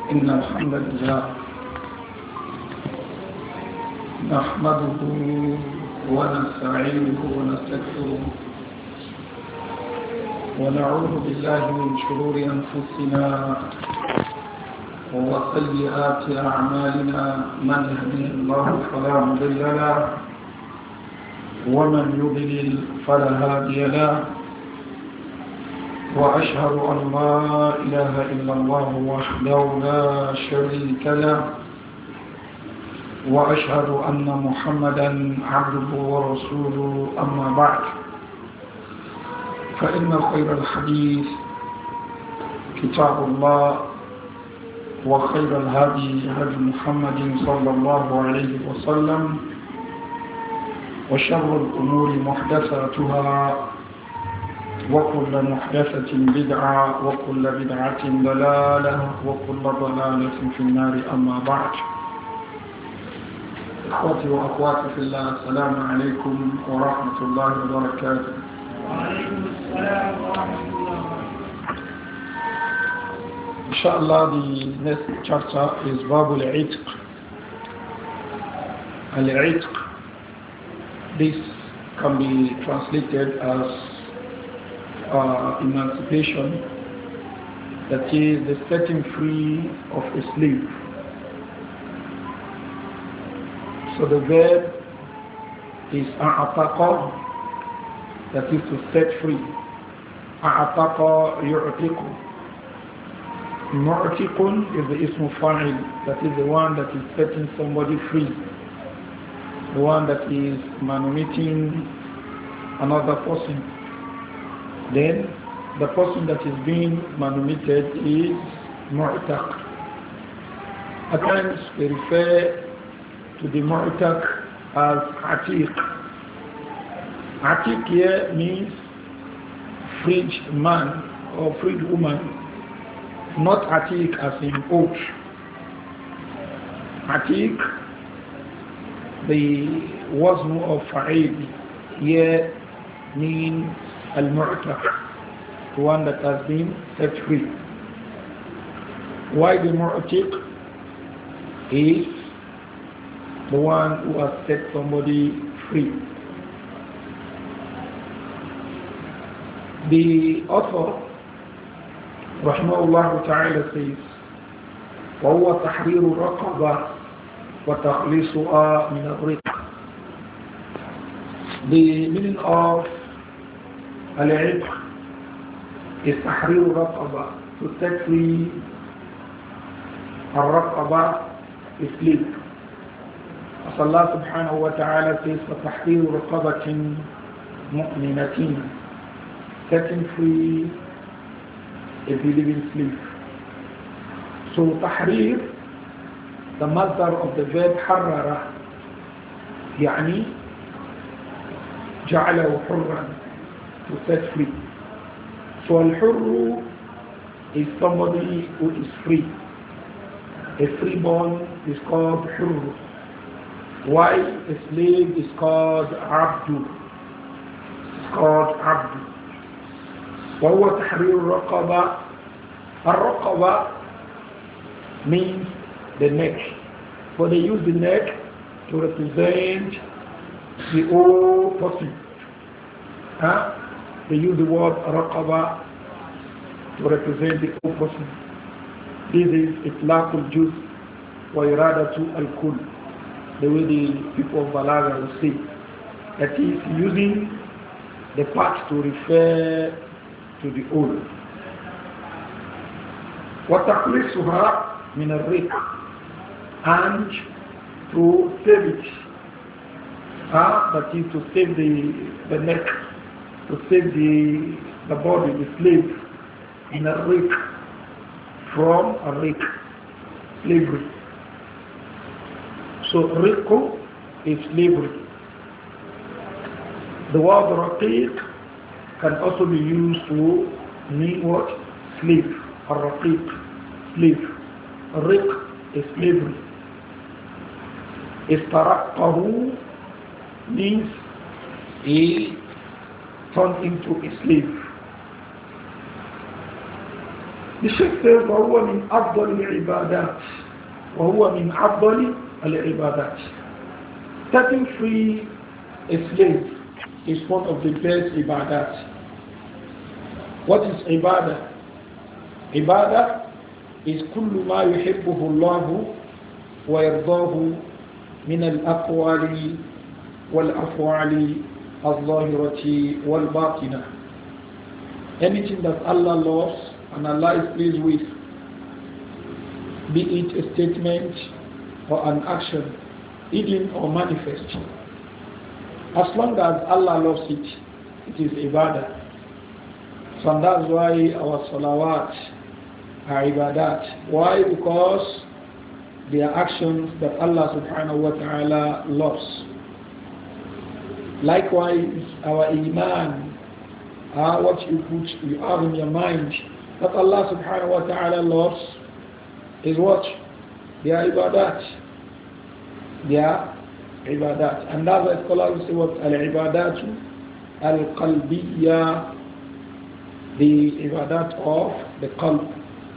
إن الحمد لله نحمده ونستعينه ونستغفره ونعوذ بالله من شرور أنفسنا وسيئات أعمالنا من يهده الله فلا مضل له ومن يضلل فلا هادي له وأشهد أن لا إله إلا الله وحده لا شريك له وأشهد أن محمدا عبده ورسوله أما بعد فإن خير الحديث كتاب الله وخير الهدي هدي محمد صلى الله عليه وسلم وشر الأمور محدثاتها وكل محدثة بدعة وكل بدعة ضلالة وكل ضلالة في النار أما بعد إخوتي وأخواتي في الله السلام عليكم ورحمة الله وبركاته. وعليكم السلام ورحمة الله وبركاته. Inshallah, the next chapter is Babul Itq. Al-Itq, this can be translated as emancipation, that is the setting free of a slave. So the verb is a'ataqa, that is to set free. A'ataqa yu'tiqu. Mu'tiqun is the ismu fa'il, that is the one that is setting somebody free, the one that is manumitting another person. Then the person that is being manumitted is mu'taq. At times we refer to the mu'taq as atiq. Atiq here means freed man or freed woman, not atiq as in oath. Atiq, the wazn of fa'il here means al-mu'taq, the one that has been set free. Why the mu'tiq is the one who has set somebody free. The author rahimahullah ta'ala says وَهُوَ تَحْرِيرُ الرَّقَبَةِ وَتَخْلِيصُهَا مِنَ الرِّقِّ. The meaning of al-'itq is tahrir raqaba, to set free al-raqaba, is slave. As Allah subhanahu wa ta'ala says, فَتَحْرِيرُ رَقَبَةٍ مُؤْمِنَةٍ, setting free a believing slave. So tahrir, the masdar of the verb harrara, يعني جعله حرا, to set free. So al-hurru is somebody who is free. A freeborn is called hurru. Why a slave is called abdu? It's called abdu. وهو تحرير الرقبة. الرقبة means the neck, but they use the neck to represent the whole person. They use the word raqaba to represent the whole person. This is itlaqul juz wa iradatu al-kull, the way the people of Balagha will say. That is using the part to refer to the whole. وَتَخْلِصُهَا مِنَ الرِّقِّ, and to save it. That is to save the neck, to save the body, the slave, in a riq, from a riq, slavery. So riqu is slavery. The word raqiq can also be used to mean what? Slave. A raqiq, slave. Riq is slavery. Istaraqahu means he turned into a slave. The Sheikh says, وَهُوَ مِنْ أَفْضَلِ الْعِبَادَاتِ وَهُوَ مِنْ أَفْضَلِ الْعِبَادَاتِ. Setting free a slave is one of the best ibadat. What is ibadah? Ibadah is كل ما يحبه الله ويرضاه من الأقوال والأفعال الظاهرة والباطنة. Anything that Allah loves and Allah is pleased with, be it a statement or an action, hidden or manifest. As long as Allah loves it, it is ibadah. So that's why our salawat are ibadat. Why? Because they are actions that Allah subhanahu wa ta'ala loves. Likewise, our iman, what you have in your mind that Allah subhanahu wa ta'ala loves is what? They are ibadat. They are ibadat. And that's why scholars say what? Al-ibadatu al-qalbiyya, the ibadat of the qalb.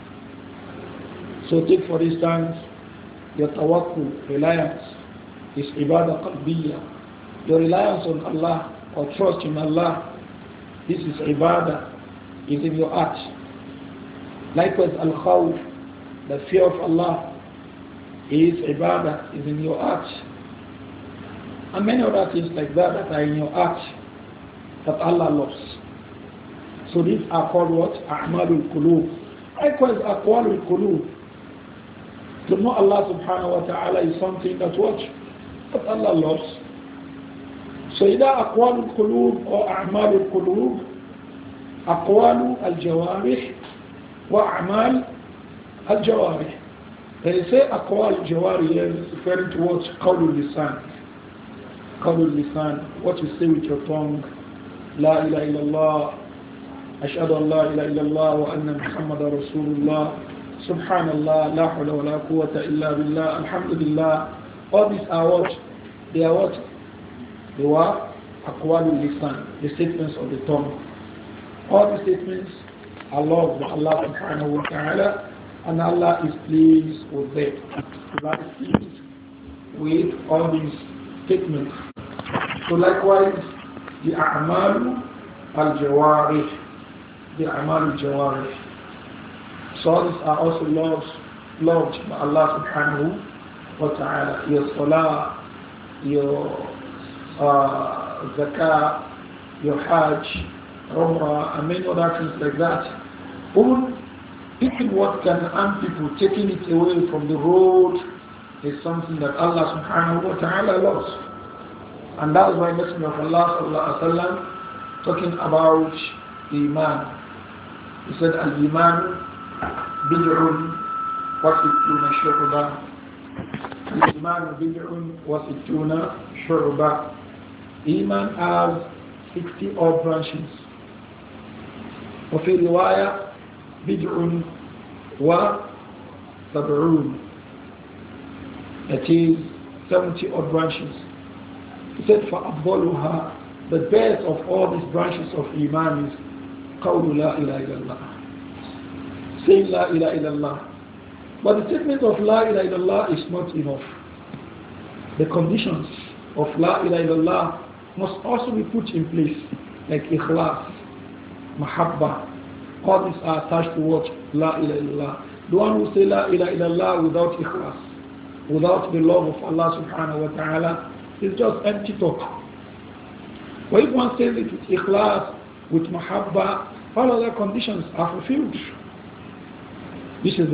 So take for instance, your tawakkul, reliance, is ibadah qalbiyya. Your reliance on Allah or trust in Allah, this is ibadah, is in your heart. Likewise, al-khawf, the fear of Allah, is ibadah, is in your heart. And many other things like that that are in your heart that Allah loves. So these are called what? A'malul qulub. Likewise, aqwalul qulub. To know Allah subhanahu wa ta'ala is something that what? That Allah loves. So either aqwalul qulub or a'malul qulub, aqwalu al-jawarih wa a'mal al-jawarih. They say aqwal al-jawarih is referring to what? Qawlul lisan. Qawlul lisan, what you say with your tongue. La ilaha illallah, ashhadu an la ilaha illallah wa anna Muhammadar Rasulullah. Subhanallah, la hawla wa la quwwata illa billah, alhamdulillah. All these are what? They are what? They were aqwalul lisan, the statements of the tongue. All the statements are loved by Allah subhanahu wa ta'ala, and Allah is pleased with them. Allah is pleased with all these statements. So likewise, the a'mal al-jawarih, the a'mal al-jawarih. So these are also loved by Allah subhanahu wa ta'ala. Your salah, your zakah, your hajj, umrah, and many other things like that. Even what can harm people, taking it away from the road, is something that Allah subhanahu wa ta'ala loves. And that's why Messenger of Allah sallallahu alaihi wasallam talking about iman. He said, al-iman bid'un wa sittuna shu'ba. Al-iman bid'un wa sittuna shu'ba. Iman has 60 odd branches. وفي رواية بدع وسبعون. That is 70 odd branches. He said, فَأَفْضَلُهَا, the best of all these branches of Iman is قَوْلُ لَا إِلَهَ إِلَّا اللَّهِ, saying لَا إِلَهَ إِلَّا اللَّهِ. But the statement of لَا إِلَهَ إِلَّا اللَّهِ is not enough. The conditions of لَا إِلَهَ إِلَّا اللَّهِ must also be put in place, like ikhlas, mahabba. All these are attached to what? La ilaha illallah. The one who say la ilaha illallah without ikhlas, without the love of Allah subhanahu wa ta'ala, is just empty talk. But if one says it with ikhlas, with mahabba, all other conditions are fulfilled. This is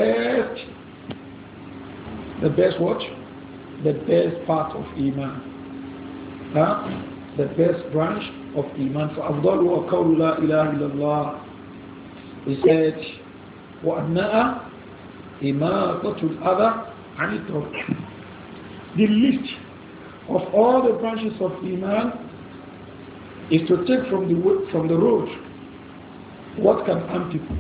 the best what? The best part of Iman. The best branch of Iman. فَأَفْضَلُ وَقَوْلُ لَا إِلَهَ إِلَّا اللَّهِ. He said, وَأَنَّأَ إِمَاطَةُ الْأَذَى عَنِ الطَّرِيقِ. The least of all the branches of Iman is to take from the road what can harm people.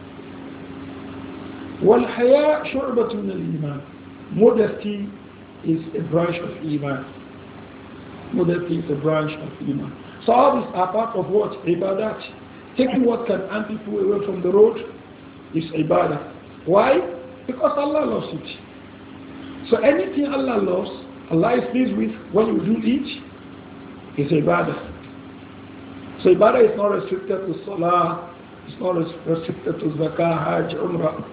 وَالْحَيَاءُ شُعْبَةٌ مِنَ الْإِيمَانِ. Modesty is a branch of Iman. Modesty is a branch of Iman. So all these are part of what? Ibadat. Taking what can harm people away from the road is ibadah. Why? Because Allah loves it. So anything Allah loves, Allah is pleased with, when you do it, is ibadah. So ibadah is not restricted to salah, it's not restricted to zakah, hajj, umrah.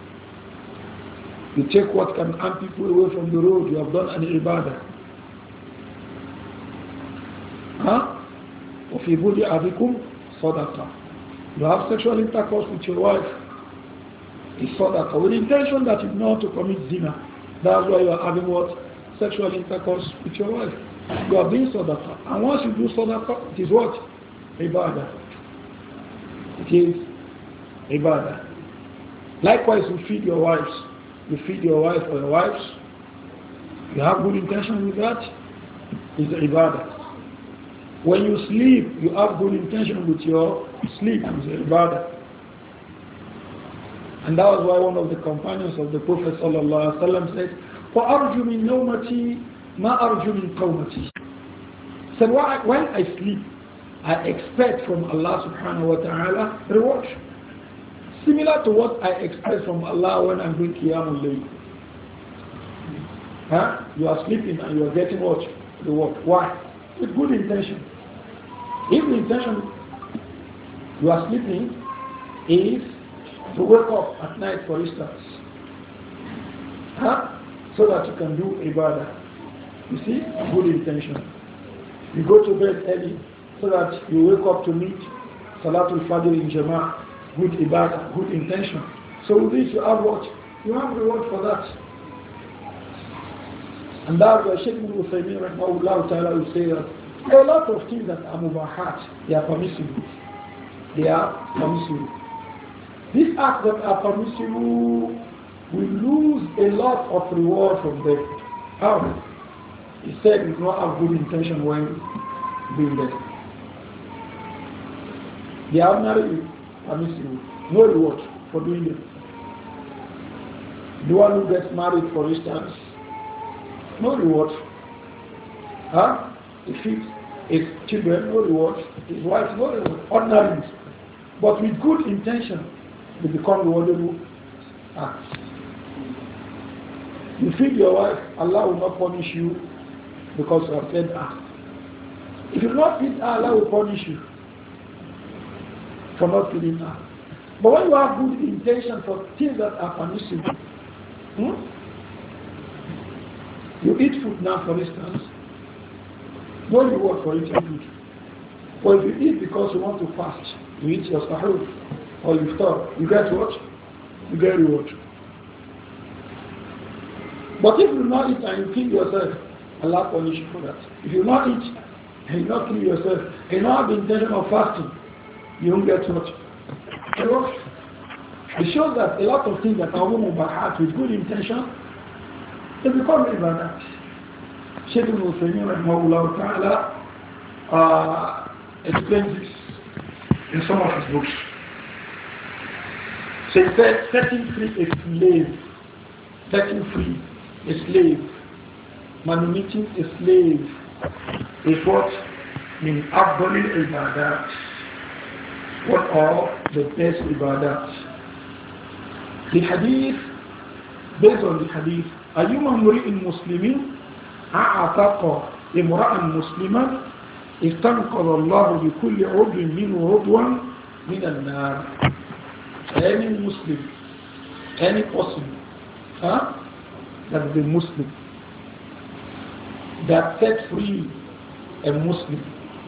You take what can harm people away from the road, you have done an ibadah. وفي بُدْءِ أَبِكُمْ صَدَقَةً. You have sexual intercourse with your wife, it's sadaqah, with the intention that you know to commit zina. That's why you are having what? Sexual intercourse with your wife. You are doing sadaqah. And once you do sadaqah, it is what? Ibadah. It is ibadah. Likewise, you feed your wives. You feed your wife or your wives. You have good intention with that. It's ibadah. When you sleep, you have good intention with your sleep. It's ibadah. And that was why one of the companions of the Prophet ﷺ said, وَأَرْجُ مِنْ نَوْمَتِي مَا أَرْجُ مِنْ قَوْمَتِي. Said, when I sleep, I expect from Allah subhanahu wa ta'ala reward. Similar to what I expect from Allah when I'm doing Qiyamul Layl. You are sleeping and you are getting what? Reward. Why? With good intention. If the intention you are sleeping is to wake up at night, for instance, so that you can do ibadah. You see, good intention. You go to bed early so that you wake up to meet Salatul Fajr in Jama'ah. Good ibadah, good intention. So with this you have what? You have reward for that. And that's why Shaykh Ibn Uthaymeen rahmahullah ta'ala will say that there are a lot of things that are mubahat, they are permissible. They are permissible. These acts that are permissible will lose a lot of reward from them. How? He said you do not have good intention when doing that. They are ordinarily permissible. No reward for doing it. The one who gets married, for instance, no reward. If his children, no reward. His wife, no reward. Ordinarily. But with good intention, they become rewardable acts. You feed your wife, Allah will not punish you because you have fed her. If you do not feed her, Allah will punish you for not feeding her. But when you have good intention for things that are permissible, you eat food now, for instance, no reward for eating food. But if you eat because you want to fast, you eat your sahur or you stop, you get what? You get reward. But if you do not eat and you kill yourself, Allah punish you for that. If you do not eat and you not kill yourself, and you don't have the intention of fasting, you don't get what? Reward. It shows that a lot of things that are mubahat with good intention, they become ibadat. Shaykh Ibn Uthaymeen rahmahullah ta'ala explains this in some of his books. So he said, setting free a slave, setting free a slave, manumitting a slave is what? Min afdalil ibadat. What are the best ibadat? The hadith, based on the hadith, أيما امرئ مسلم أعتق امرأ مسلما استنقذ الله بكل عضو منه عضوا من النار. Any Muslim, any person that is a Muslim, that set free a Muslim,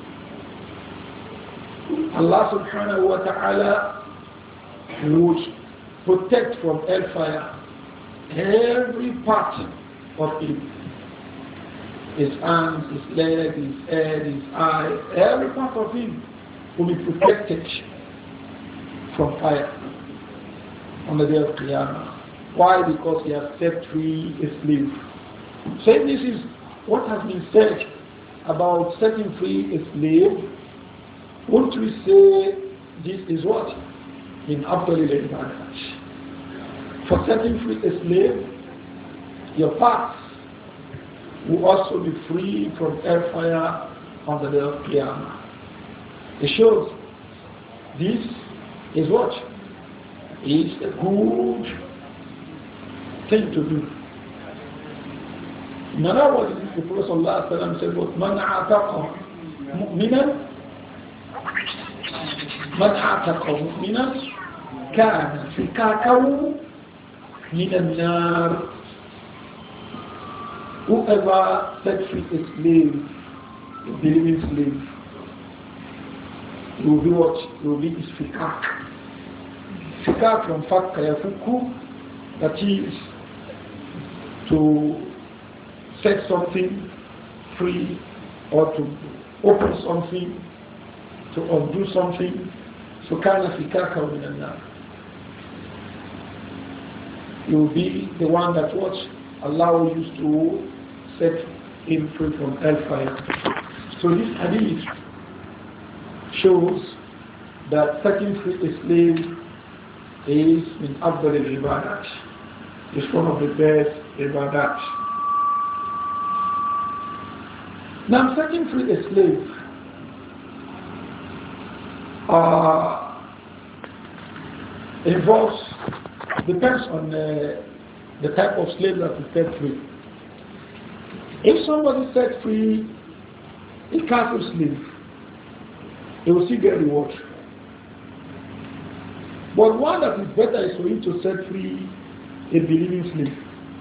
Allah subhanahu wa ta'ala would protect from hellfire every part of him. His arms, his leg, his head, his eye, every part of him will be protected from fire on the day of Qiyamah. Why? Because he has set free a slave. So if this is what has been said about setting free a slave, won't we say this is what? In Abdul Ibadat. For setting free a slave, your parts will also be free from hellfire on the day of Qiyamah. It shows this is what? is a good thing to do. In other words, the Prophet ﷺ said, "Man a'taqa mu'minan, man a'taqa mu'minan, kana fikakahu min an-nar." Whoever set free a slave, a believing slave, it will be what? It will be his fikak. Fikak from fakka yafuku, that is to set something free or to open something, to undo something. So kana fikaka min an-nar. It will be the one that what Allah used to set him free from hellfire. So this hadith shows that setting free a slave is in Afdal al-Ibadat. It's one of the best Ibadat. Now setting free a slave involves, depends on the type of slave that is set free. If somebody set free a cattle slave, he will still get reward. But one that is better is for him to set free a believing slave.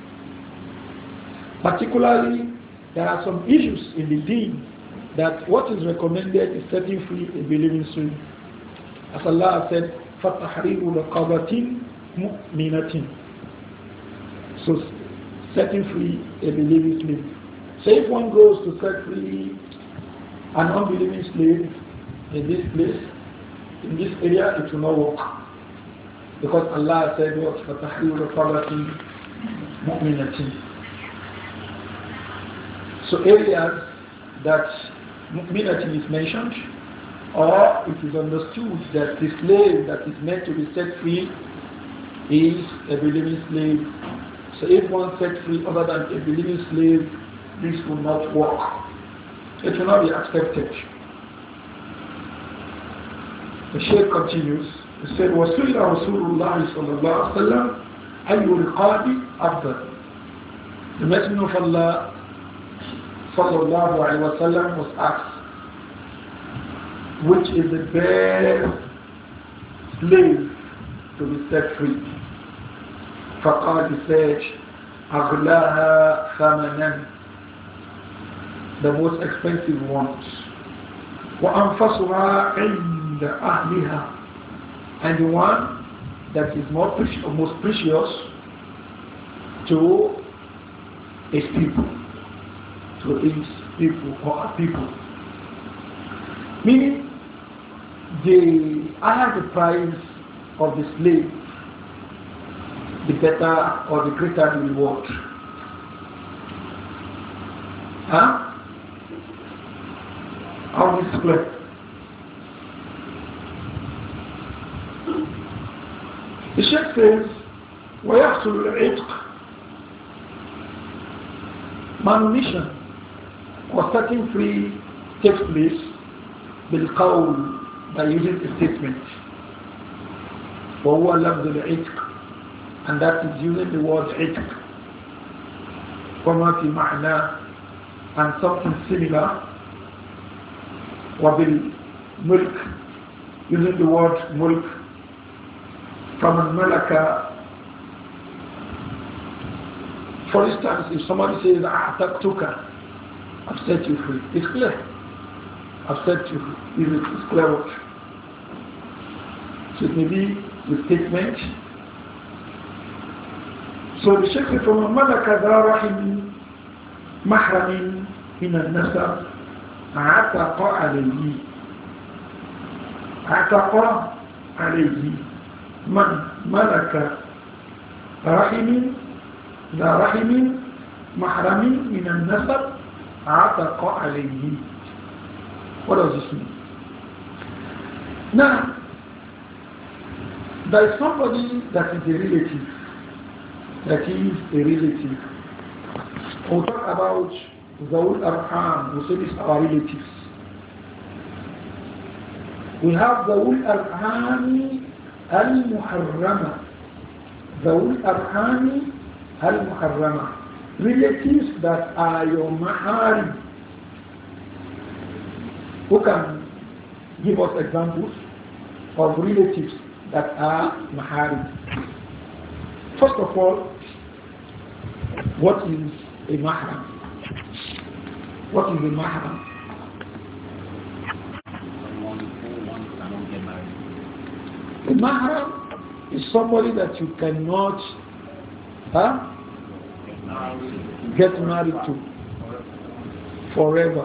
Particularly, there are some issues in the deen that what is recommended is setting free a believing slave. As Allah said, فَتَحْرِيرُ رَقَبَةٍ مُؤْمِنَةٍ. So setting free a believing slave. So if one goes to set free an unbelieving slave in this place, in this area, it will not work. Because Allah said, what? فَتَحْرِيرُ رَقَبَةٍ مُؤْمِنَةٍ. So areas that mu'minatin is mentioned, or it is understood that the slave that is meant to be set free is a believing slave. So if one set free other than a believing slave, this will not work. It will not be accepted. The Shaykh continues. He said, وَسُئِلَ رَسُولُ اللَّهِ صَلَّى اللَّهُ عَلَيْهِ وَسَلَّمَ أَيُّ الْقَادِ أَفْضَلُ. The Messenger of Allah sallallahu alaihi wasallam was asked, which is the best slave to be set free? فقال, he said, أغلاها ثمنا, the most expensive ones. وأنفسها عند أهلها, and the one that is most precious to his people, to his people or people. Meaning, the higher the price of the slave, the better or the greater the reward. Huh? How is this clear? The Sheikh says, وَيَحْصُلُ الْعِتْقِ, manumission or setting free takes place بالقول, by using a statement. وَهُوَ لَفْظُ الْعِتْقِ, and that is using the word عِتْق. وَمَا فِي مَعْنَى, and something similar. وَبِالْمُلْك, using the word مُلْك. فَمَنْ مَلَكَ, for instance, if somebody says, أَعْتَقْتُكَ, I've set you free, it's clear. I've set you free, it's clear what? So it may be the statement. So the Shaykh said, فَمَنْ مَلَكَ ذَا رَحِمٍ مَحْرَمٍ مِنَ النَّسَبِ عَتَقَ عَلَيْهِ. عَتَقَ عَلَيْهِ مَنْ مَلَكَ رَحِمٍ ذا رحم محرم من النسب عتق عليه. What does this mean? Now, there is somebody that is a relative. That is a relative. We'll talk about Zawul Arham. We say these are relatives. We have Zawul Arham المحرمة ذوي الأرحام المحرمة, relatives that are your mahari. Who can give us examples of relatives that are mahari? First of all, what is a mahram? What is a mahram? A mahram is somebody that you cannot get married to forever.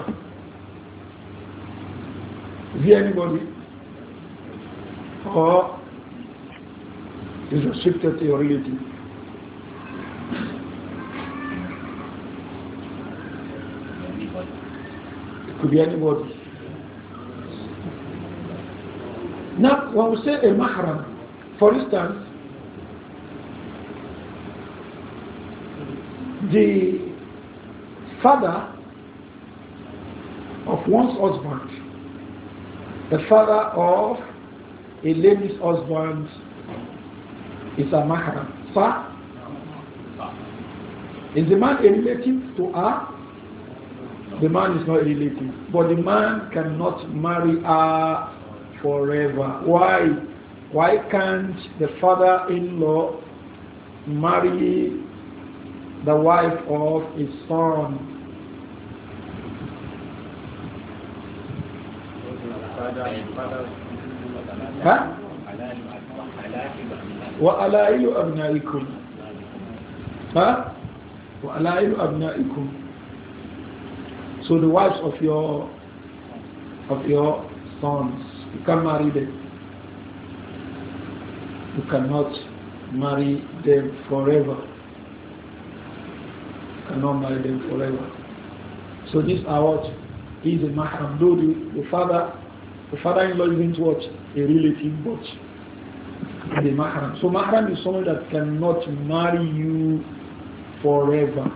Is there anybody? Or is restricted to your relative? It could be anybody. Now, when we say a mahram, for instance, the father of one's husband, the father of a lady's husband is a mahram. Sir, is the man a relative to her? The man is not a relative, but the man cannot marry her forever. Why? Why can't the father-in-law marry the wife of his son? Huh? وَأَلَائِلُ أَبْنَائِكُمْ huh? وَأَلَائِلُ أَبْنَائِكُمْ. So the wives of your sons, you can marry them. You cannot marry them forever. You cannot marry them forever. So these are what is a mahram. Though the father-in-law isn't what a relative, but the mahram. So mahram is someone that cannot marry you forever.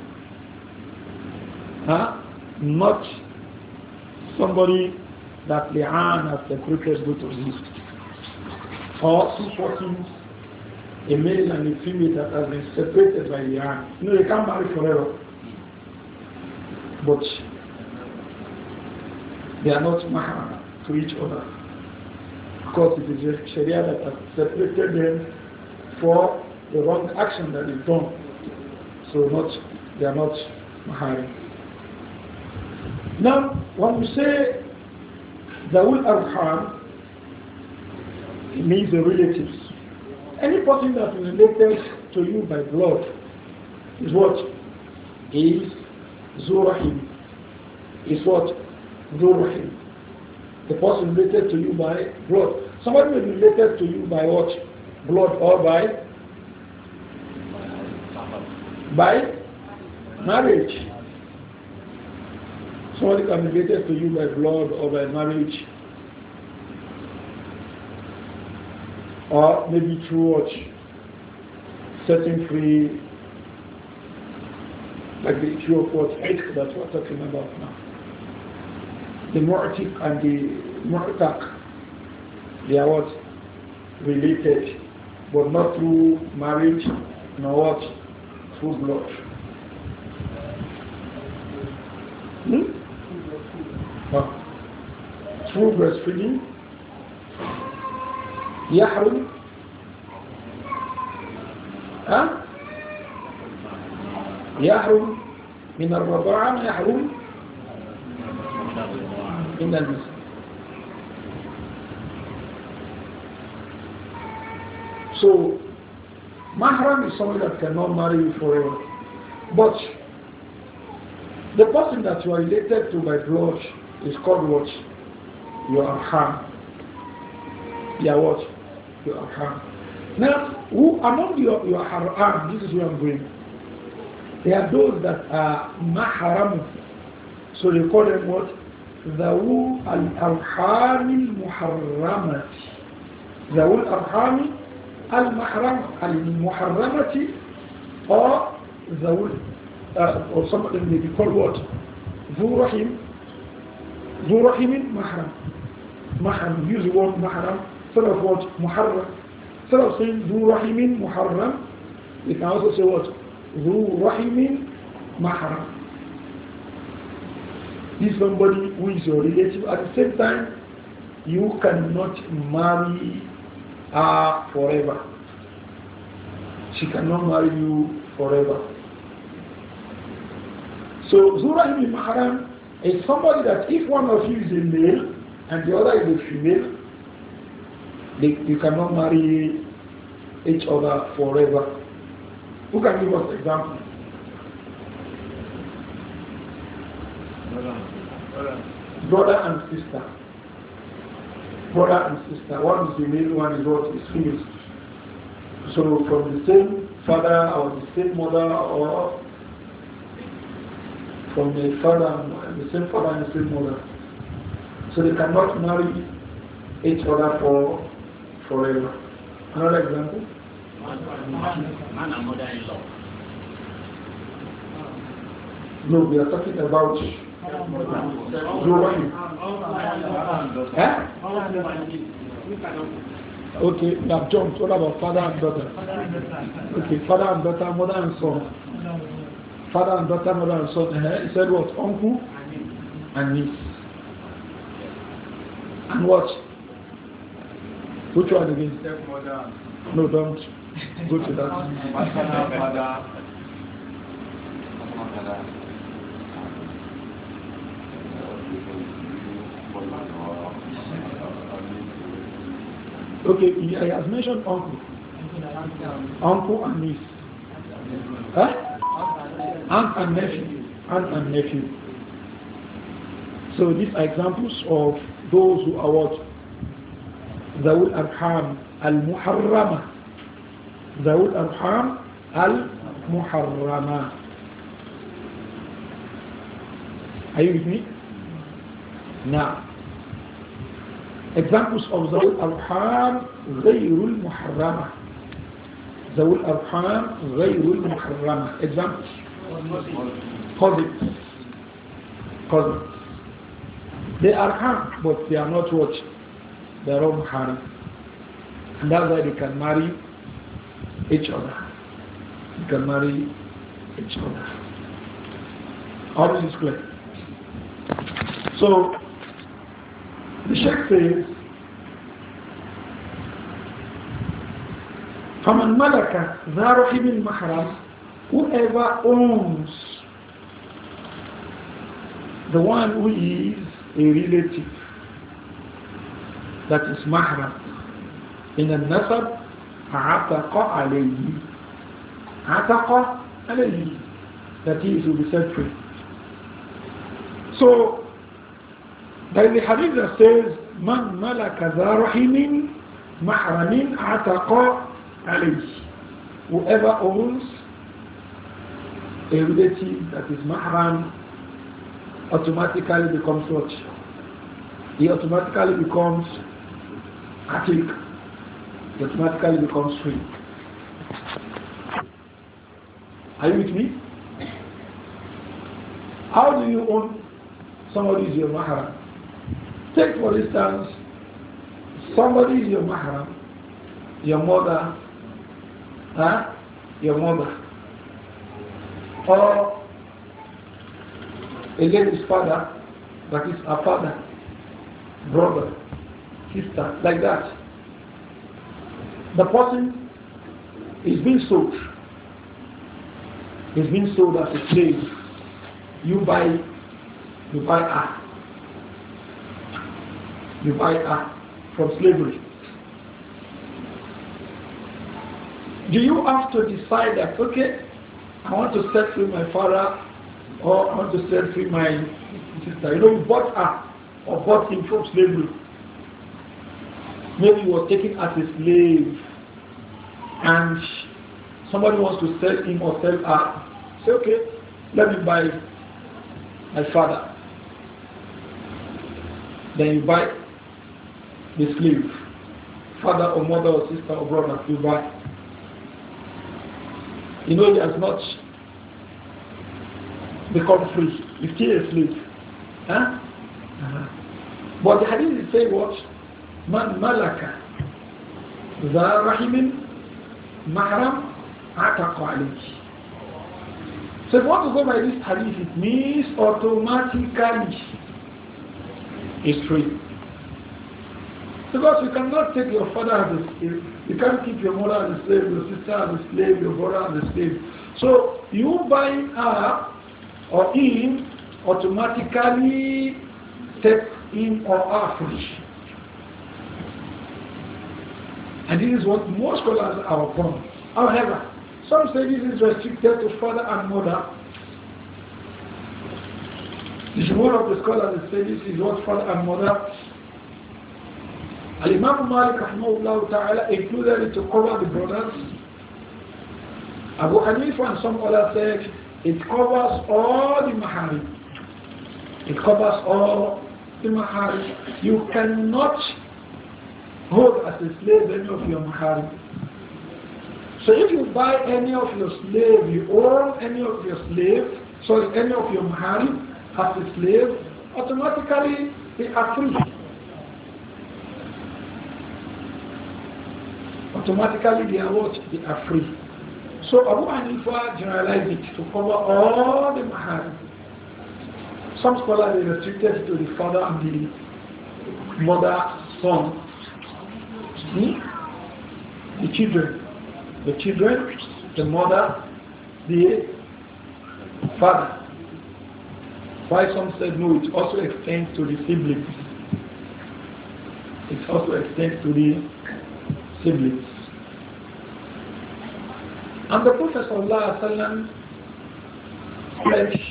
Huh? Not somebody that li'an has separated both of you. Or two persons, a male and a female that has been separated by li'an. You know, they can't marry forever. But they are not mahram to each other. Because it is Sharia that has separated them for the wrong action that is done. So they are not mahram. Now, when we say Zawul Arham, it means the relatives. Any person that is related to you by blood is what? Is Zurahim. Is what? Zurahim. The person related to you by blood. Somebody may be related to you by what? Blood or by marriage. Somebody can be related to you by blood or by marriage, or maybe through what? Setting free, like the issue of what? That we're talking about now. The mu'tik and the mu'tak, they are what? Related, but not through marriage, nor what? Through blood. Through breastfeeding, يحرم يحرم من الرضاعة يحرم من المسلم. So mahram is someone that cannot marry you forever, but the person that you are related to by blood is called what? Your arham. Yeah, what? Your arham. Now, who among your arham, this is where I'm going. There are those that are mahram. So they call them what? Zawu al-arham al-muharramati. Zawu al-arham al-muharramati, or Zawu, or some of them may be called what? Zu Rahim Mahram. Mahram, use the word Mahram, sort of what? Muharram. Instead of saying ذو رحم محرم, we can also say what? ذو رحم محرم. This is somebody who is your relative. At the same time, you cannot marry her forever. She cannot marry you forever. So Zura ibn Mahram is somebody that if one of you is a male and the other is a female, you cannot marry each other forever. Who can give us an example? Brother and sister. Brother and sister. One is the male, one is what is female. So from the same father or the same mother, or from the father and the same father and the same mother. So they cannot marry each other forever. Another example? Man and mother-in-law. No, we are talking about Zoran. Okay, we have jumped. What about father and daughter? Okay, father and daughter, mother and son. Father and daughter, mother and son. He said what? Uncle and niece. And what? Which one again? Stepmother. No, don't go to that. Okay, he has mentioned uncle. Uncle and niece. Huh? Aunt and nephew. Aunt and nephew. So these are examples of those who are what? Zawul Arham al-Muharrama. Zawul Arham al-Muharrama. Are you with me? Now, examples of Zawul Arham Ghayrul Muharrama. Zawul Arham Ghayrul Muharrama. Examples. Cousins. Cousins. They are harm, but they are not what? They are all harm. And that's why they can marry each other. They can marry each other. All this is clear. So, the Sheikh says, فَمَنْ مَلَكَ ذَا رَحِمٍ مَحْرَمٍ. Whoever owns the one who is a relative, that is mahram, in al-nasab, عَتَقَ عَلَيْهِ. عَتَقَ عَلَيْهِ. That is, will be set free. So, there is a hadith that says, مَنْ مَلَكَ ذَا رَحِمٍ مَحْرَمٍ عَتَقَ عَلَيْهِ. Whoever owns a relative that is mahram automatically becomes what? He automatically becomes atiq. He automatically becomes free. Are you with me? How do you own somebody is your mahram? Take for instance, somebody is your mahram, your mother, your mother, or a lady's father, that is a father, brother, sister, like that. The person is being sold. Is being sold as a slave. You buy her. You buy her from slavery. Do you have to decide that, okay, I want to set free my father, or I want to set free my sister? You know, you bought her or bought him from slavery. Maybe you were taken as a slave and somebody wants to sell him or sell her. Say, okay, let me buy my father. Then you buy the slave. Father or mother or sister or brother, you buy. You know, he has not become free. He's still a slave. Huh? But the hadith is saying what? Man malaka ذا رحم محرم عتق عليه. So if you want to go by this hadith, it means automatically it's free. Because you cannot take your father as a slave, you can't keep your mother as a slave, your sister as a slave, your brother as a slave. So you buying her or him automatically take him or her free. And this is what most scholars are upon. However, some say this is restricted to father and mother. This is one of the scholars that say this is what father and mother. Al-Imam Malik rahimahullah ta'ala included it to cover the brothers. Abu Hanifa and some others said it covers all the maharim. It covers all the maharim. You cannot hold as a slave any of your maharim. So if you buy any of your slave, you own any of your any of your maharim as a slave, automatically they are free. Automatically they are what? They are free. So Abu Hanifa generalized it to cover all the maharim. Some scholars they restricted it to the father and the mother, son, the children. The children, the mother, the father. Why some said no, it also extends to the siblings. It also extends to the siblings. And the Prophet ﷺ said,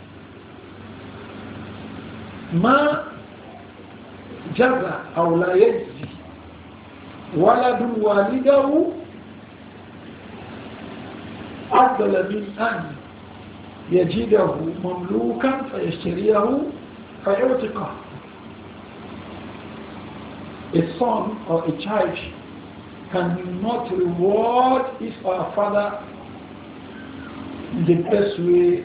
ما جزى أو لا يجزي ولد والده أفضل من أن يجده مملوكا فيشتريه فيعتقه. A son or a child cannot reward his or her father in the best way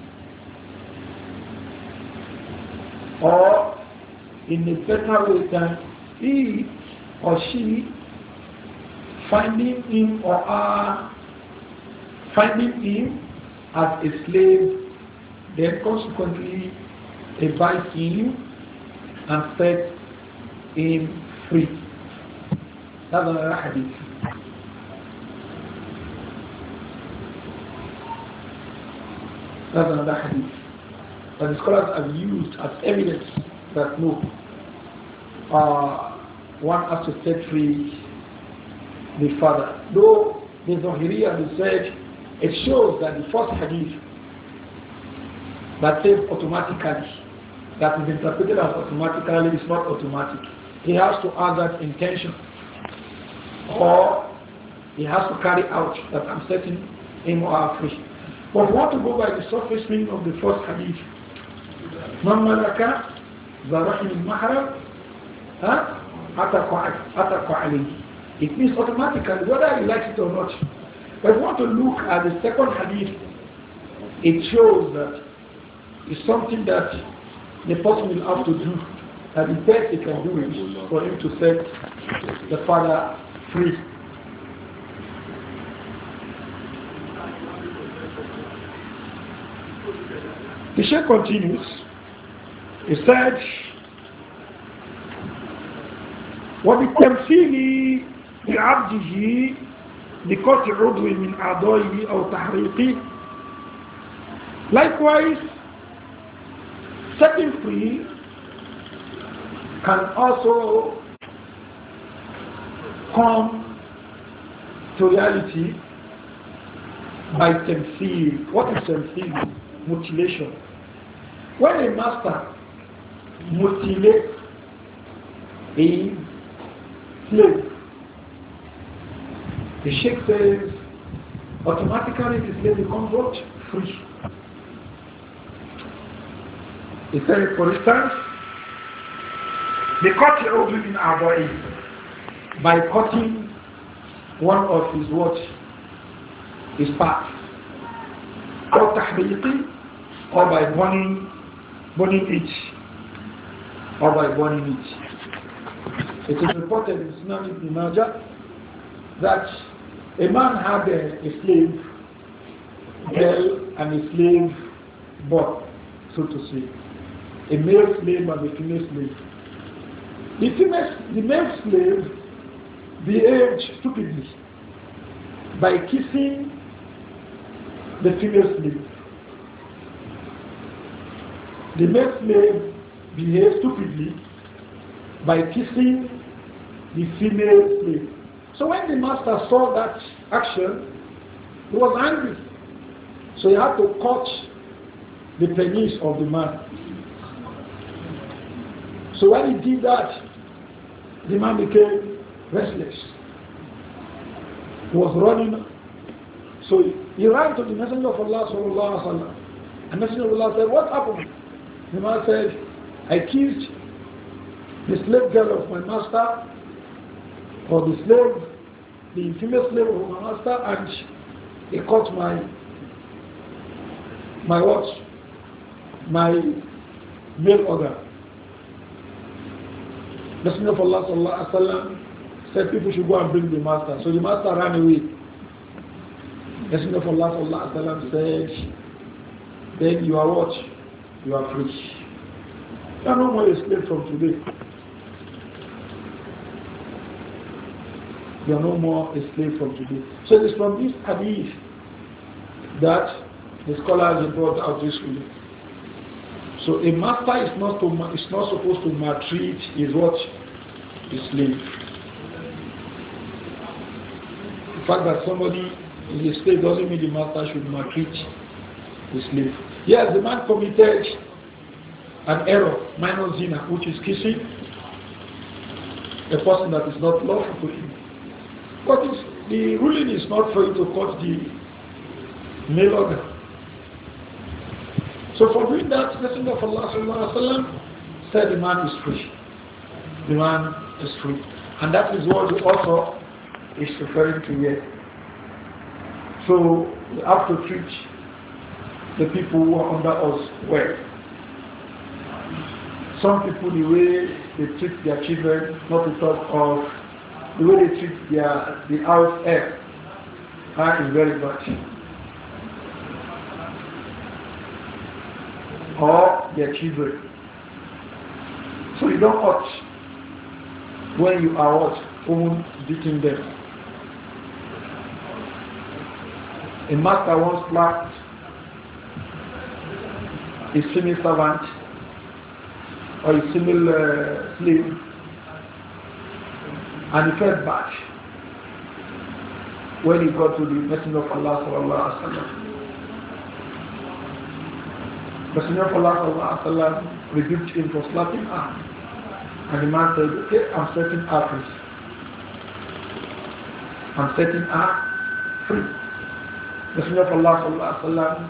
or in a better way than he or she finding him or her finding him as a slave, then consequently they buy him and set him free. That's another hadith. That's another hadith that the scholars have used as evidence that no, one has to set free the father. Though the Zahiriya they said it shows that the first hadith that says automatically, that is interpreted as automatically, is not automatic. He has to add that intention, or he has to carry out that I'm setting him or her free. But we want to go by the surface meaning of the first hadith. Man malaka zarahim al-mahram ataqa alayhi. It means automatically, whether he likes it or not. But we want to look at the second hadith. It shows that it's something that the person will have to do. That the best he can do is for him to set the father free. The Shaykh continues. He said, وبالتمثيل بعبده بقطع عضو من أعضائه أو تحريقه. Likewise, setting free can also come to reality by tamthil. What is tamthil? Mutilation. When a master mutilates a slave, the Sheikh says automatically the slave becomes what? Free. He said, for instance, they cut the old in our body by cutting one of his what? His parts. Or tahriqi, or by burning it. Or by burning it. It is reported in Sunan Ibn Majah that a man had a slave girl and a slave boy, so to say, a male slave and a female slave. The male slave behaved stupidly by kissing the female slave. The male slave behaved stupidly by kissing the female slave. So when the master saw that action, he was angry. So he had to cut the penis of the man. So when he did that, the man became restless. He was running. So he ran to the Messenger of Allah sallallahu alaihi wasallam. And the Messenger of Allah said, "What happened?" The man said, "I kissed the slave girl of my master, or the female slave of my master, and he caught my watch, my male organ." The Messenger of Allah sallallahu alaihi wasallam said people should go and bring the master. So the master ran away. The Messenger of Allah sallallahu alaihi wasallam said, "Then you are what? You are free. You are no more a slave from today. You are no more a slave from today." So it is from this hadith that the scholars have brought out this rule. So a master is not supposed to maltreat his what? His slave. The fact that somebody is a slave doesn't mean the master should maltreat his slave. Yes, the man committed an error, minor zina, which is kissing a person that is not lawful to him. But the ruling is not for you to cut the male organ. So for doing that, the Messenger of Allah sallallahu alaihi wasallam said the man is free. The man is free. And that is what the author is referring to here. So we have to treat the people who are under us well. Some people, the way they treat their children, not to talk of the way they treat the house heir, is very bad. Or their children. So you don't hurt when you are what? Beating them. A master once slapped a female servant or a female slave, and he felt bad when he got to the Messenger of Allah sallallahu alaihi wasallam. Messenger of Allah sallallahu alaihi wasallam rebuked him for slapping her, and the man said, "Okay, I'm setting her free. I'm setting her free." Messenger of Allah sallallahu alaihi wasallam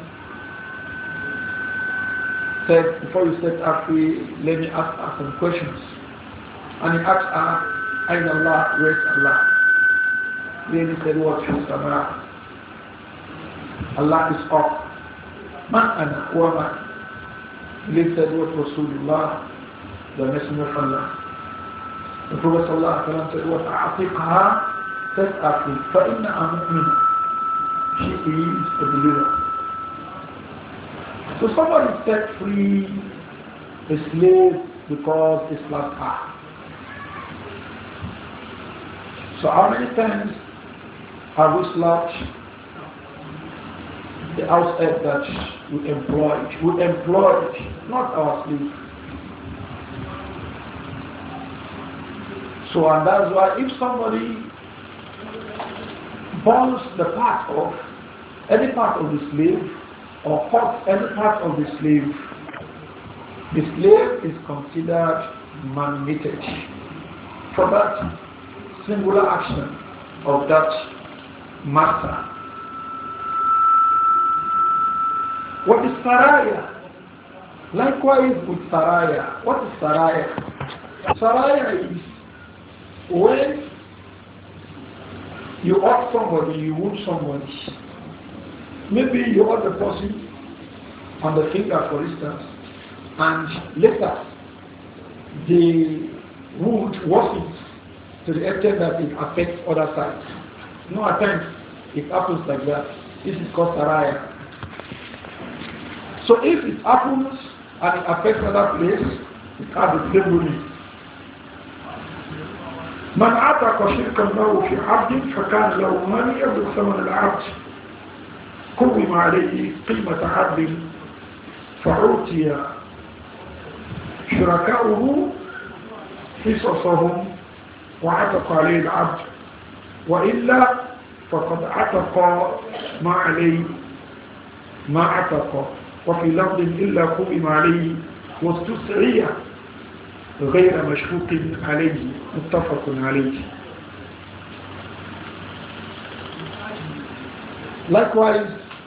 said, "Before you set her free, let me ask her some questions." And he asked her, "Ayn Allah, where is Allah?" Then he said, "What is Allah? Allah is up. Man ana wa man." He said, "What Rasulullah, the Messenger of Allah." The Prophet sallallahu alaihi wasallam said, "What a'atiqha tas'afi fa innaha mu'mina." She is a believer. So somebody set free a slave because he slapped her. So how many times have we slapped the house head that we employed? We employed, not our slave. So, and that's why if somebody burns the part of any part of the slave or cuts any part of the slave is considered manumitted for that singular action of that master. What is saraya? Likewise with saraya. What is saraya? Saraya is when you hurt somebody, you wound somebody. Maybe you hurt the person on the finger, for instance, and later the wound worsens to the extent that it affects other sides. No, at times it happens like that. This is called saraya. So if it happens and it affects another place, it has the same ruling. من عتق شركا له في عبد فكان له مال يبلغ ثمن العبد قوم عليه قيمة عبد فعوتي شركاؤه حصصهم وعتق عليه العبد وإلا فقد عتق ما عليه ما عتق وفي لفظ إلا قوم عليه واستسعي غير مشكوك عليه متفق عليه. Likewise,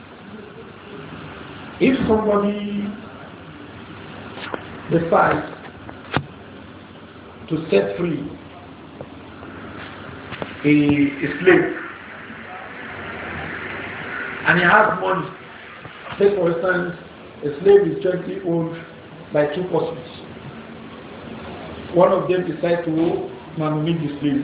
if somebody decides to set free a slave and he has money, say for instance a slave is jointly owned by two persons. One of them decides to manumit the slave.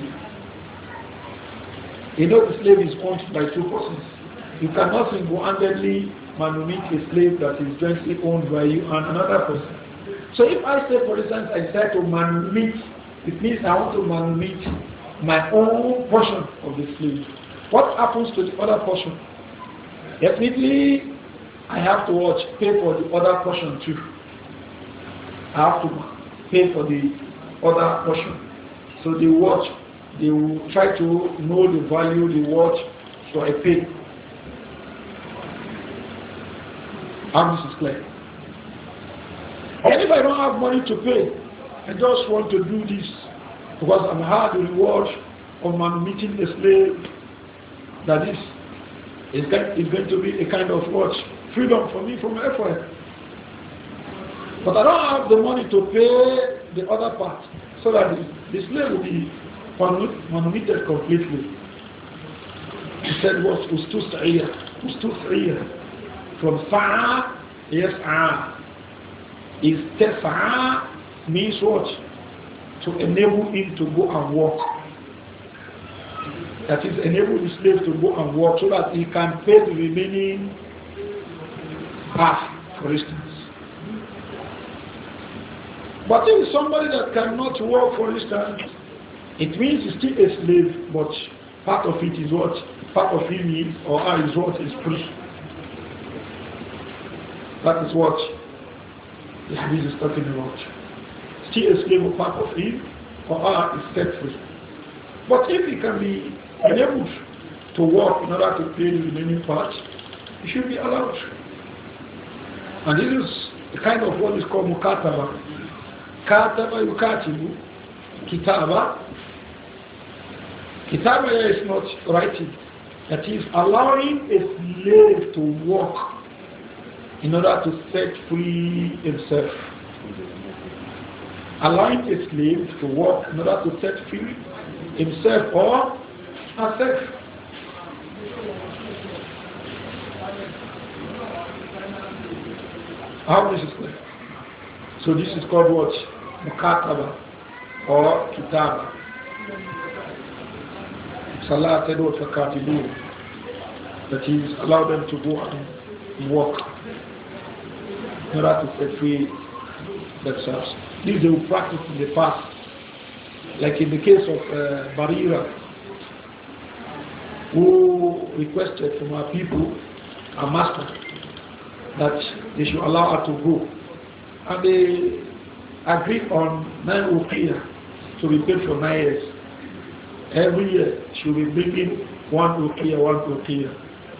You know the slave is owned by two persons. You cannot single-handedly manumit a slave that is jointly owned by you and another person. So if I say, for instance, I decide to manumit, it means I want to manumit my own portion of the slave. What happens to the other portion? Definitely, I have to pay for the other portion too. I have to pay for the other portion. So they will try to know the value, the watch, so I pay. How this is clear. And if I don't have money to pay, I just want to do this because I'm hard the reward of manumitting the slave. That is going to be a kind of what? Freedom for me from effort. But I don't have the money to pay the other part so that the slave will be manumitted completely. He said what? Ustus'iyah. From sa'a, yas'a. Is tes'a means what? To enable him to go and work. That is, enable the slave to go and work so that he can pay the remaining half, for instance. But if it's somebody that cannot work, for instance, it means he's still a slave, but part of it is what? Part of him is, or her is what is free. That is what the hadith is talking about. Still a slave, or part of him, or her is set free. But if he can be enabled to work in order to pay the remaining part, he should be allowed. And this is the kind of what is called mukataba. Kataba yukatibu, kitaba. Kitaba is not writing. That is allowing a slave to work in order to set free himself. Allowing a slave to work in order to set free himself or herself. How this is clear? So this is called what? Mukataba or Kitaba. Salah Tedot Fakatibu. That is, allow them to go and work in order to set free themselves. This they will practice in the past. Like in the case of Barira, who requested from our people, a master, that they should allow her to go. And they agreed on 9 uqiyah to be paid for 9 years. Every year she will be bringing 1 uqiyah.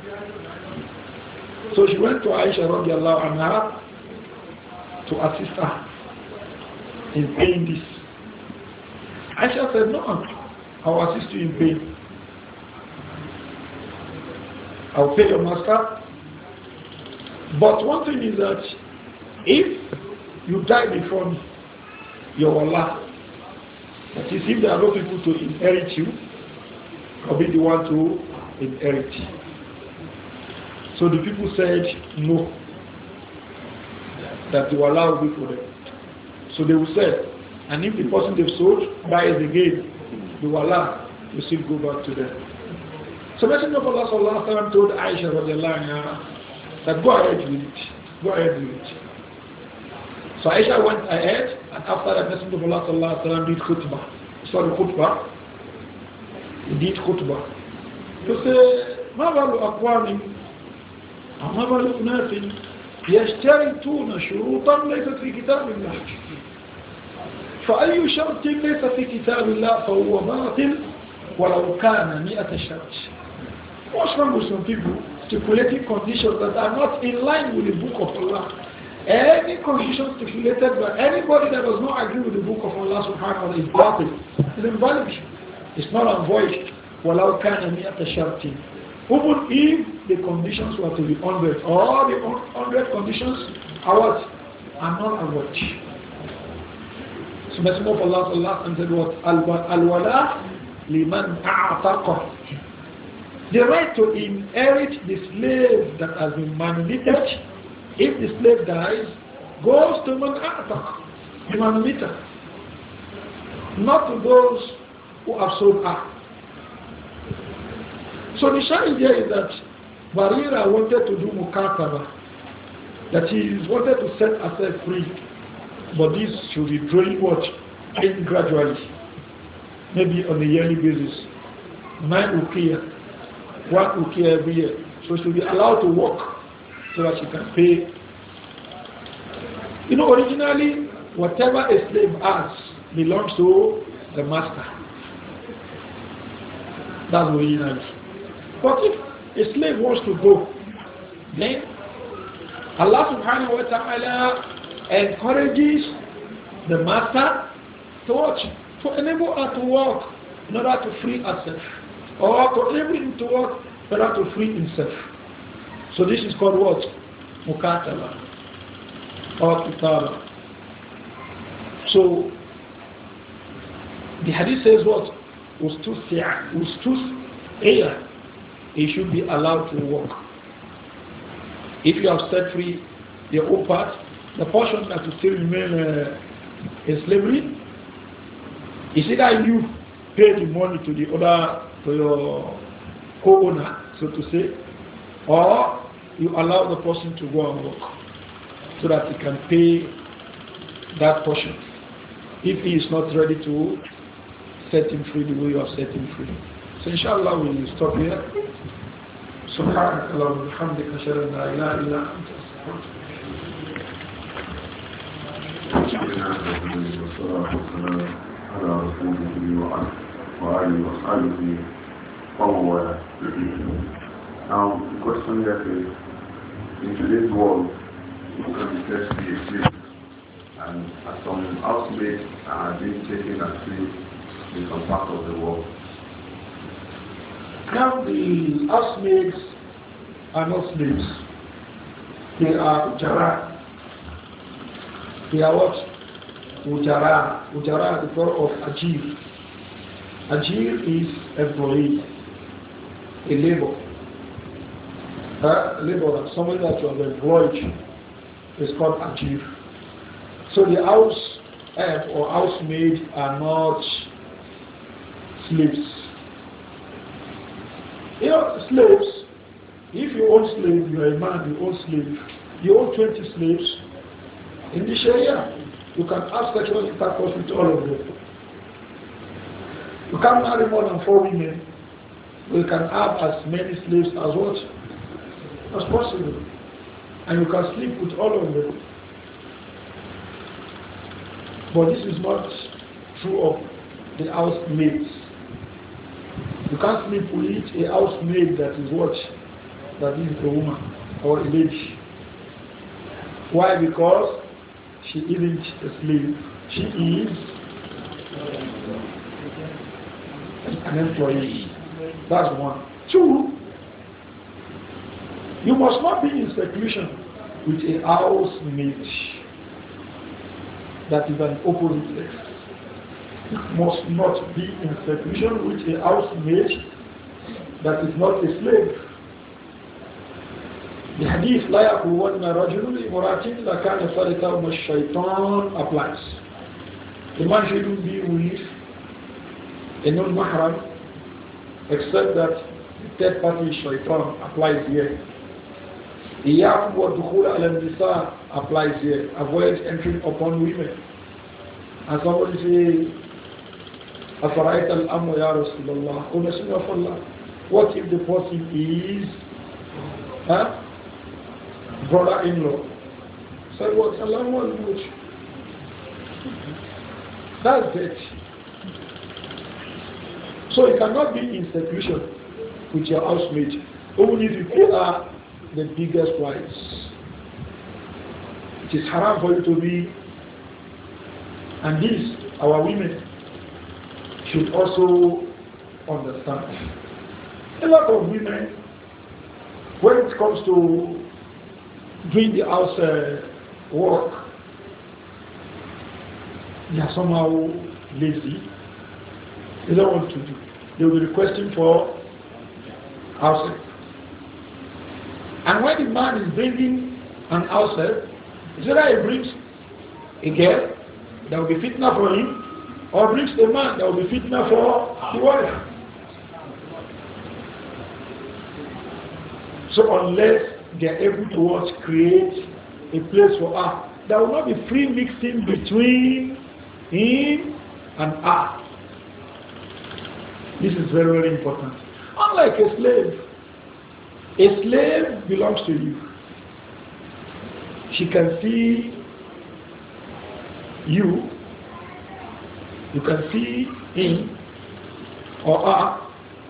So she went to Aisha radiallahu anha to assist her in paying this. Aisha said, no, I'll assist you in paying. I'll pay your master. But one thing is that if you die before me, your Allah, that is, if there are no people to inherit you, I'll be the one to inherit. So the people said no, that the Allah will be for them. So they will say, and if the person they've sold dies again, the Allah will still go back to them. So Messenger of Allah sallallahu alaihi wasallam told Aisha radiallahu anha that go ahead with it. Go ahead with it. So Aisha went ahead, and after that Messenger of Allah sallallahu alaihi wasallam did khutbah. Sorry, khutbah. He did khutbah. To say, ما بال أقوام وما بال أناس يشترطون شروطا ليست في كتاب الله فأي شرط ليس في كتاب الله فهو باطل ولو كان 100 شرط. What's wrong with some people stipulating conditions that are not in line with the book of Allah? Any condition stipulated by anybody that does not agree with the book of Allah subhanahu wa ta'ala is batil. It's invalid. It's not a void. وَلَوْ كَانَ مِئَةَ شَرْطٍ. Even if the conditions were to be 100, all the 100 conditions are what? Are not a void. So Messenger of Allah sallallahu alaihi wasallam said what? Al-wala liman a'taqa. The right to inherit the slave that has been manumitted, if the slave dies, goes to man a'taq, the manumitter, not to those who have sold her. So the shahid here is that Barira wanted to do mukataba, that he wanted to set herself free, but this should be doing what? In gradually, maybe on a yearly basis. 9 uqiyah, 1 uqiyah every year. So she will be allowed to work so that she can pay. You know, originally, whatever a slave has belongs to the master. That's originally. But if a slave wants to go, then Allah subhanahu wa ta'ala encourages the master to watch, to enable her to work in order to free herself, or to enable him to work in order to free himself. So this is called what? Mukataba or kitaba. So the hadith says what? Ustus air. He should be allowed to work. If you have set free your own part, the portion that will still remain in slavery, is either you pay the money to the other, to your co-owner, so to say, or you allow the person to go and work so that he can pay that portion if he is not ready to set him free the way you have set him free. So inshallah we will stop here. سبحانك اللهم وبحمدك أشهد أن لا إله إلا أنت The question that is, in today's world, people can be said to be a slave, and as some housemaids are being taken as slaves in some part of the world. Now the housemaids are not slaves. They are ujara. They are what? Ujara. Ujara is the plural of ajir. Ajir is employee, a labor. Laborer, somebody that you have employed is called ajir. So the house help or housemaid are not slaves. You know, slaves, if you own slave, you are a man, you own slave, you own 20 slaves, in the Sharia, you can have sexual intercourse with all of them. You can't marry more than 4 women, but you can have as many slaves as what? As possible. And you can sleep with all of them. But this is not true of the housemaids. You can't sleep with a housemaid that is what? That is a woman or a lady. Why? Because she isn't a slave. She is an employee. That's one. Two, you must not be in seclusion with a housemaid that is an opposite sex. You must not be in seclusion with a housemaid that is not a slave. The hadith لا يقولن رجل لامرأة لكان ثالثهما الشيطان applies. The man shouldn't be with a non-mahram except that the third party shaitan applies here. إياكم والدخول على النساء applies here. Avoid entering upon women. And somebody say, أفرأيت الأمر يا رسول الله. O Messenger of Allah, what if the person is brother-in-law? Say what? Allah will. That's it. So you cannot be in seclusion with your housemaid, even if you are the biggest wives. It is haram for you to be, and this, our women should also understand. A lot of women, when it comes to doing the house work, they are somehow lazy. They don't want to do. They will be requesting for house help. And when the man is bringing an house help, is either he brings a girl that will be fitna for him, or brings a man that will be fitna for the wife. So unless they are able to create a place for her, there will not be free mixing between him and her. This is very, very important. Unlike a slave belongs to you. She can see you, you can see him or her.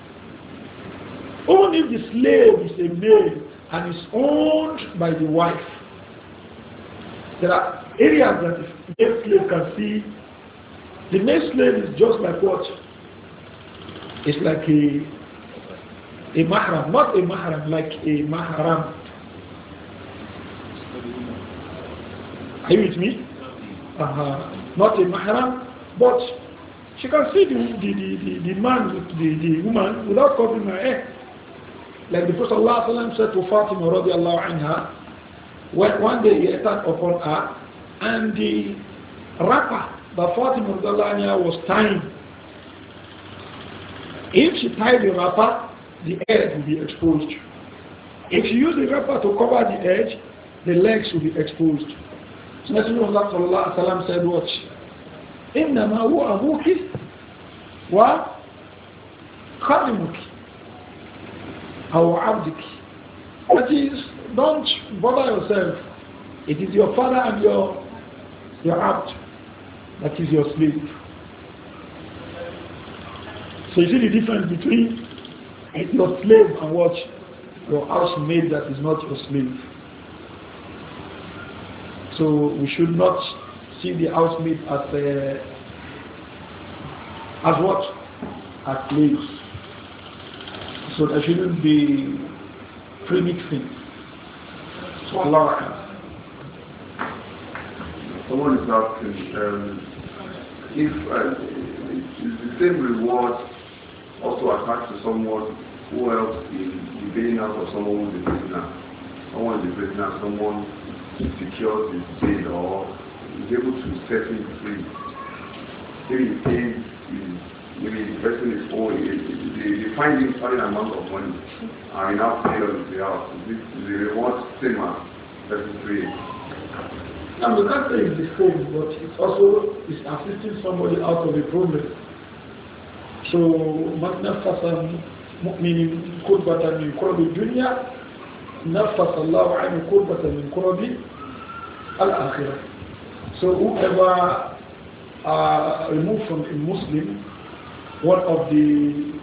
Only if the slave is a male and is owned by the wife, there are areas that the male slave can see. The male slave is just like what? It's like a mahram, not a mahram, like a mahram. Are you with me? Not a mahram, but she can see the man with the woman without covering her hair. Like the Prophet ﷺ said to Fatima radiallahu anha, when one day he attacked upon her, and the wrapper that Fatima radiallahu anha was tying, if she tied the wrapper, the edge will be exposed. If you use the wrapper to cover the edge, the legs will be exposed. So Messenger of Allah sallallahu alaihi wasallam said, "Watch, إنما هو أبوك وخادمك أو عبدك." That is, don't bother yourself. It is your father and your abd. That is your slave. So you see the difference between your slave and what? Your housemaid that is not your slave. So we should not see the housemaid as what? As slaves. So there shouldn't be premixing. So Allah. Someone is asking if is the same reward also attached to someone who helps in the bailing out of someone who is a prisoner. Someone is a prisoner, someone secures his bail or is able to set him free. Maybe the case is, maybe the person is owing, they find him certain amount of money and he now pay on his behalf. Is the reward same as setting free? Now the answer is the same, but it also is assisting somebody out of a problem. So, من نفس مؤمن كربة من كرب الدنيا نفس الله عنه كربة من كرب الآخرة. So whoever removed from a Muslim one of the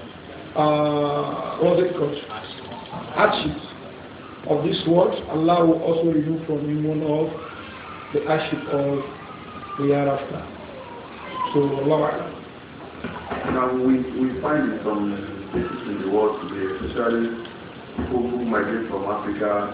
what's it called? Hardships of this world, Allah will also remove from him one of the hardship of the hereafter. So Allah. Now we find in some places in the world today, especially people who migrate from Africa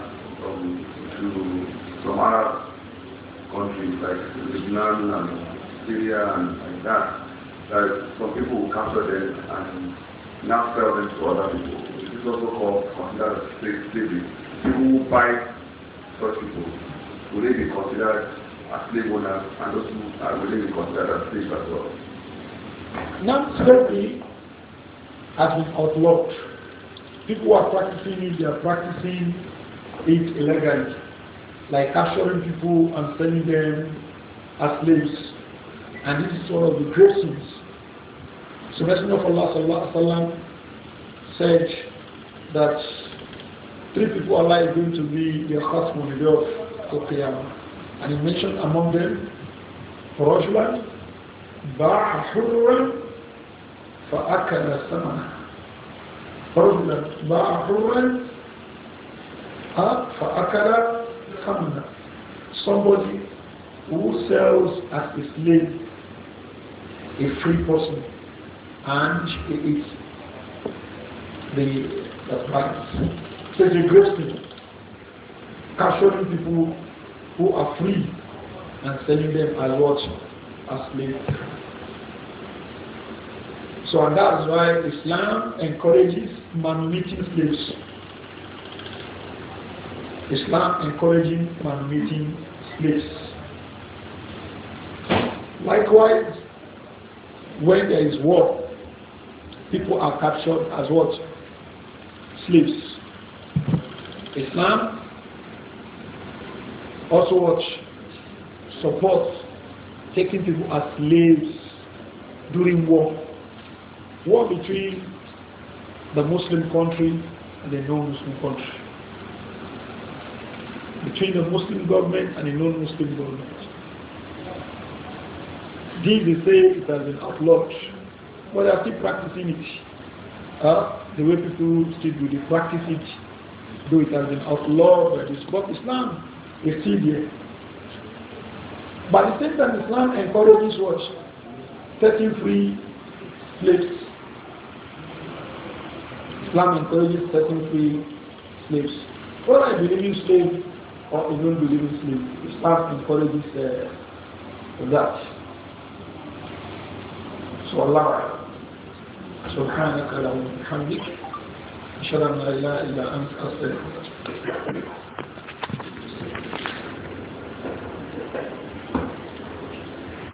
to Arab countries like Lebanon and Syria and like that some people will capture them and now sell them to other people. This is also considered as slavery. People who buy such people, will they be considered as slave owners, and those who will they be considered as slaves as well? Now slavery has been outlawed people who are practicing it, they are practicing it illegally, like capturing people and selling them as slaves. And this is one of the great sins. So Messenger of Allah sallallahu alaihi wasallam said that three people Allah is going to be their khasm on the day of Qiyamah. And he mentioned among them, رجلا باع حرا فأكل ثمنه. رجلا باع حرا فأكل ثمنه. Somebody who sells as a slave a free person and he eats the price. So it's a great thing. Capturing people who are free and selling them as what? As slaves. So and that's why Islam encourages manumitting slaves. Islam encouraging manumitting slaves. Likewise, when there is war, people are captured as what? Slaves. Islam also what? Supports taking people as slaves during war. War between the Muslim country and the non-Muslim country. Between the Muslim government and the non-Muslim government. These they say it has been outlawed, but they are still practicing it. The way people still do, they practice it, though it has been outlawed by this. But Islam is still there. But at the same time, Islam encourages what? Setting free slaves. Islam encourages setting free slaves. Whether I believe in slave or I don't believe in slave, Islam encourages that. So Allah سبحانك اللهم وبحمدك أشهد أن لا إله إلا أنت أستغفرك